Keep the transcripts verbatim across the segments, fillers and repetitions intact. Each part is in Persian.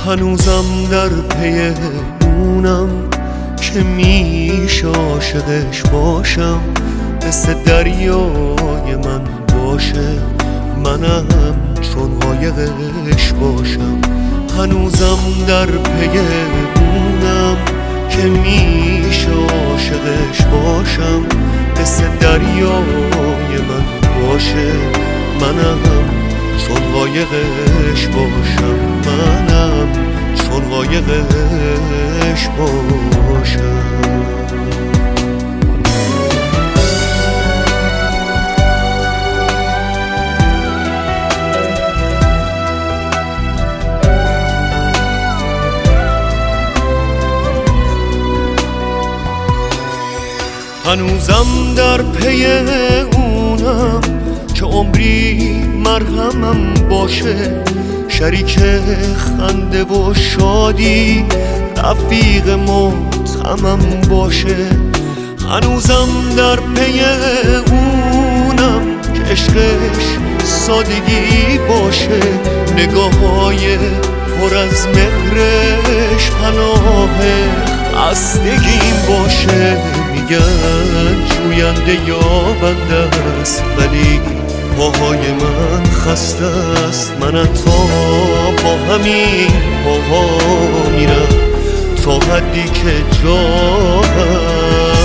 هنوزم در پی اونم که میشه عاشقش باشم، مثل دریای من باشه، منم چون قایقش باشم. هنوزم در پی اونم که میشه عاشقش باشم، مثل دریای من باشه، منم چون قایقش باشم، منم چون قایقش باشم. هنوزم در پی اونم که عمری مرهمم باشه، شریک خنده و شادی رفیق متهمم باشه. هنوزم در پی اونم که عشقش سادگی باشه، نگاه‌های پر از مهرش پناه خستگیم باشه. میگن جوینده یا بنده است، ولی پاهای من خسته است. من تا با همین پاها میرم تا حدی که جا هست.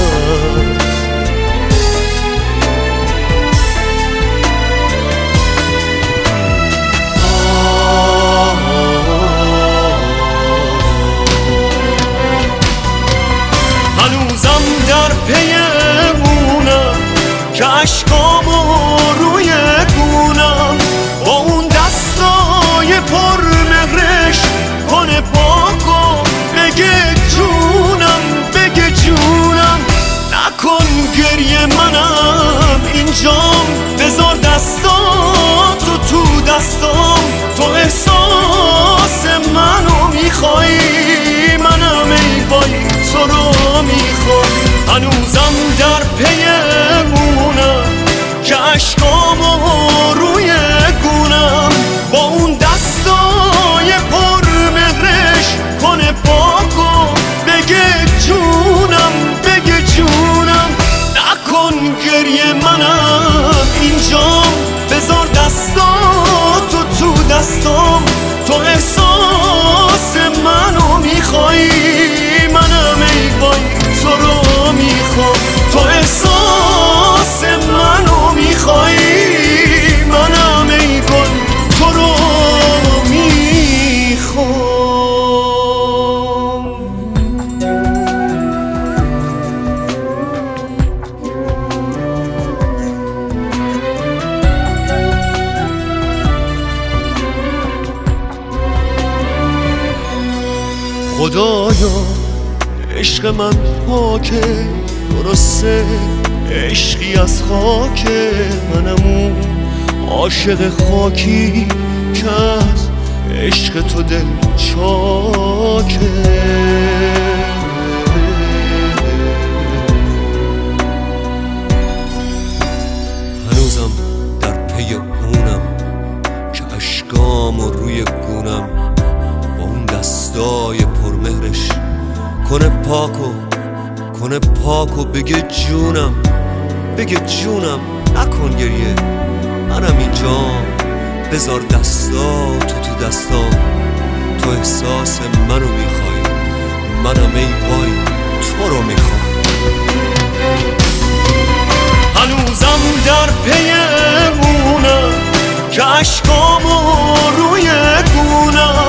هنوزم در پی اونم که عشقامو روی گونم، با اون دستای پر مهرش کنه پاک و بگه جونم، بگه جونم. نکن گریه منم اینجام، بذار دستاتو تو دستام. تو احساس منو میخوایی، منم ای وای تو رو میخوام. هنوزم در پی اونم که عشقامو روی گونم، با اون دستای پر مهرش کنه پاک و بگه جونم، بگه جونم. نکن گریه منم اینجام، بذار دستاتو تو دستام. تو احساس منو میخوایی، منم ای وای تو رو میخوام. تو احساس منو میخوایی، منم ای وای تو رو میخوام. خدایا عشق من پاکه، درسته عشقی از خاکه، منم اون عاشق خاکی که از عشق تو دل چاکه. هنوزم در پی اونم که اشکام و روی گونم، با اون دستای پرمهرش کنه پاکو کنه پاکو بگه جونم، بگه جونم. نکن گریه منم اینجام، بذار دستاتو تو دستام. تو احساس منو میخوای، منم ای وای تو رو میخوام. هنوزم در پی اونم که عشقامو روی گونم،